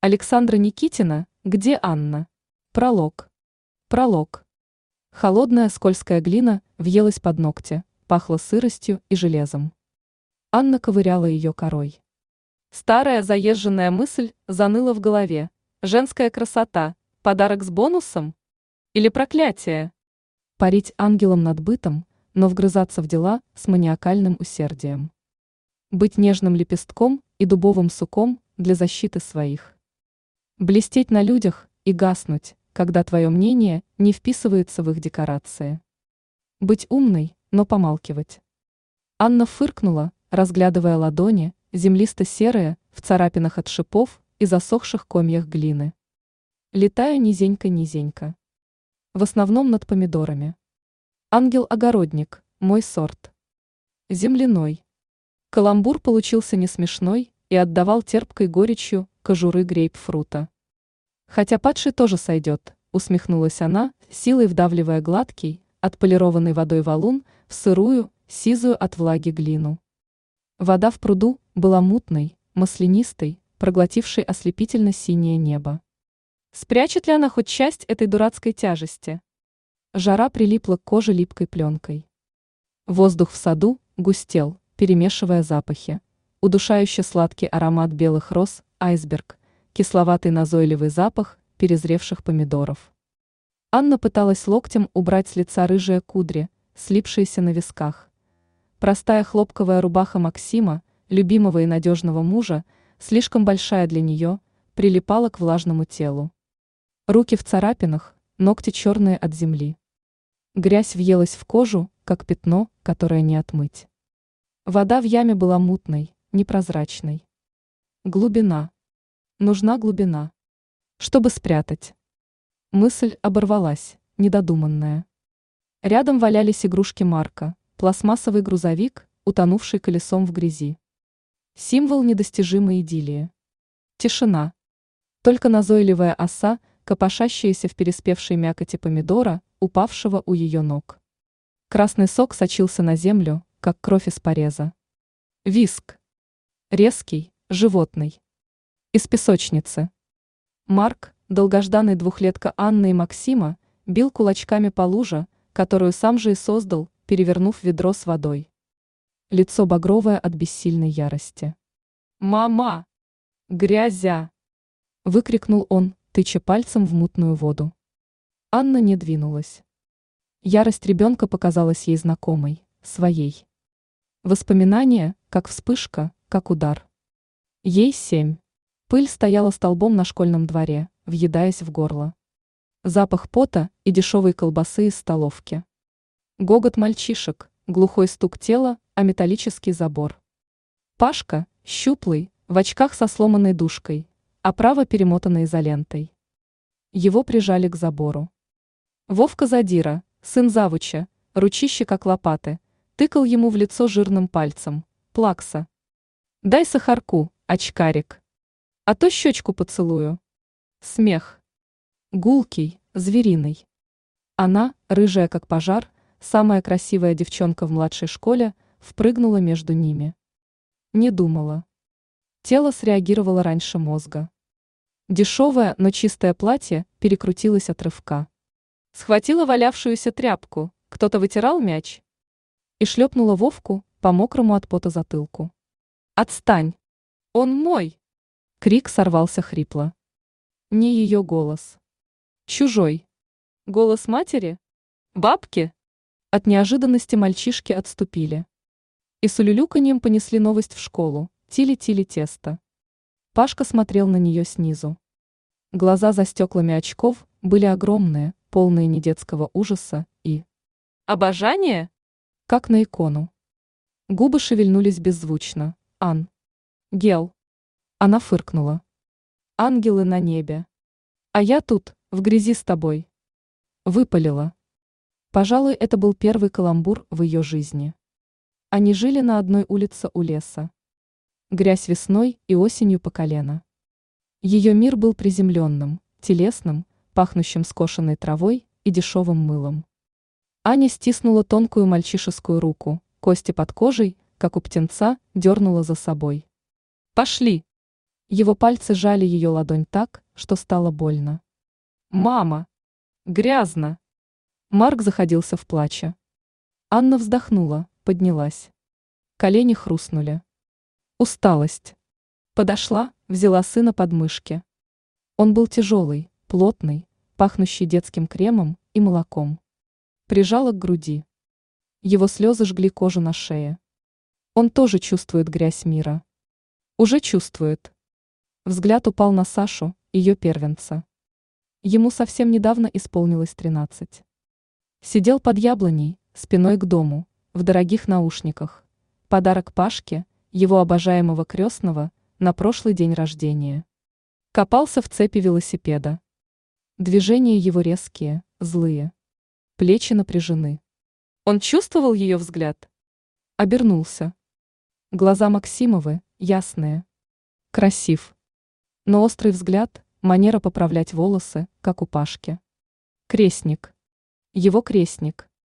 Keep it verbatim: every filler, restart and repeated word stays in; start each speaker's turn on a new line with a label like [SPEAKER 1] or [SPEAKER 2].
[SPEAKER 1] Александра Никитина «Где Анна?» Пролог. Пролог. Холодная скользкая глина въелась под ногти, пахла сыростью и железом. Анна ковыряла ее корой. Старая заезженная мысль заныла в голове. Женская красота – подарок с бонусом? Или проклятие? Парить ангелом над бытом, но вгрызаться в дела с маниакальным усердием. Быть нежным лепестком и дубовым суком для защиты своих. Блестеть на людях и гаснуть, когда твое мнение не вписывается в их декорации. Быть умной, но помалкивать. Анна фыркнула, разглядывая ладони, землисто-серые, в царапинах от шипов и засохших комьях глины. Летаю низенько-низенько. В основном над помидорами. Ангел-огородник, мой сорт. Земляной. Каламбур получился не смешной и отдавал терпкой горечью кожуры грейпфрута. Хотя падший тоже сойдет, усмехнулась она, силой вдавливая гладкий, отполированный водой валун в сырую, сизую от влаги глину. Вода в пруду была мутной, маслянистой, проглотившей ослепительно-синее небо. Спрячет ли она хоть часть этой дурацкой тяжести? Жара прилипла к коже липкой пленкой. Воздух в саду густел, перемешивая запахи. Удушающе сладкий аромат белых роз, айсберг, кисловатый назойливый запах перезревших помидоров. Анна пыталась локтем убрать с лица рыжие кудри, слипшиеся на висках. Простая хлопковая рубаха Максима, любимого и надежного мужа, слишком большая для нее, прилипала к влажному телу. Руки в царапинах, ногти черные от земли. Грязь въелась в кожу, как пятно, которое не отмыть. Вода в яме была мутной, непрозрачной. Глубина. Нужна глубина. Чтобы спрятать. Мысль оборвалась, недодуманная. Рядом валялись игрушки Марка, пластмассовый грузовик, утонувший колесом в грязи. Символ недостижимой идиллии. Тишина. Только назойливая оса, копошащаяся в переспевшей мякоти помидора, упавшего у ее ног. Красный сок сочился на землю, как кровь из пореза. Виск. Резкий, животный. Из песочницы. Марк, долгожданный двухлетка Анны и Максима, бил кулачками по луже, которую сам же и создал, перевернув ведро с водой. Лицо багровое от бессильной ярости. «Мама! Грязя!» – выкрикнул он, тыча пальцем в мутную воду. Анна не двинулась. Ярость ребенка показалась ей знакомой, своей. Воспоминания, как вспышка, как удар. Ей семь. Пыль стояла столбом на школьном дворе, въедаясь в горло. Запах пота и дешевой колбасы из столовки. Гогот мальчишек, глухой стук тела о металлический забор. Пашка, щуплый, в очках со сломанной дужкой, оправа перемотана изолентой. Его прижали к забору. Вовка Задира, сын завуча, ручище как лопаты, тыкал ему в лицо жирным пальцем. Плакса. «Дай сахарку, очкарик. А то щечку поцелую». Смех. Гулкий, звериный. Она, рыжая как пожар, самая красивая девчонка в младшей школе, впрыгнула между ними. Не думала. Тело среагировало раньше мозга. Дешевое, но чистое платье перекрутилось от рывка. Схватила валявшуюся тряпку, кто-то вытирал мяч. И шлепнула Вовку по мокрому от пота затылку. «Отстань! Он мой!» Крик сорвался хрипло. Не ее голос. Чужой. Голос матери? Бабки? От неожиданности мальчишки отступили. И с улюлюканьем понесли новость в школу. Тили-тили тесто. Пашка смотрел на нее снизу. Глаза за стеклами очков были огромные, полные недетского ужаса и... обожание? Как на икону. Губы шевельнулись беззвучно. Ан. Гел. Она фыркнула. Ангелы на небе. А я тут, в грязи с тобой. Выпалила. Пожалуй, это был первый каламбур в ее жизни. Они жили на одной улице у леса. Грязь весной и осенью по колено. Ее мир был приземленным, телесным, пахнущим скошенной травой и дешевым мылом. Аня стиснула тонкую мальчишескую руку, кости под кожей, как у птенца, дернула за собой. «Пошли!» Его пальцы жали ее ладонь так, что стало больно. «Мама! Грязно!» Марк заходился в плаче. Анна вздохнула, поднялась. Колени хрустнули. Усталость. Подошла, взяла сына под мышки. Он был тяжелый, плотный, пахнущий детским кремом и молоком. Прижала к груди. Его слезы жгли кожу на шее. Он тоже чувствует грязь мира. Уже чувствует. Взгляд упал на Сашу, ее первенца. Ему совсем недавно исполнилось тринадцать. Сидел под яблоней, спиной к дому, в дорогих наушниках. Подарок Пашке, его обожаемого крестного, на прошлый день рождения. Копался в цепи велосипеда. Движения его резкие, злые. Плечи напряжены. Он чувствовал ее взгляд. Обернулся. Глаза Максимовы, ясные. Красив. Но острый взгляд, манера поправлять волосы, как у Пашки. Крестник. Его крестник.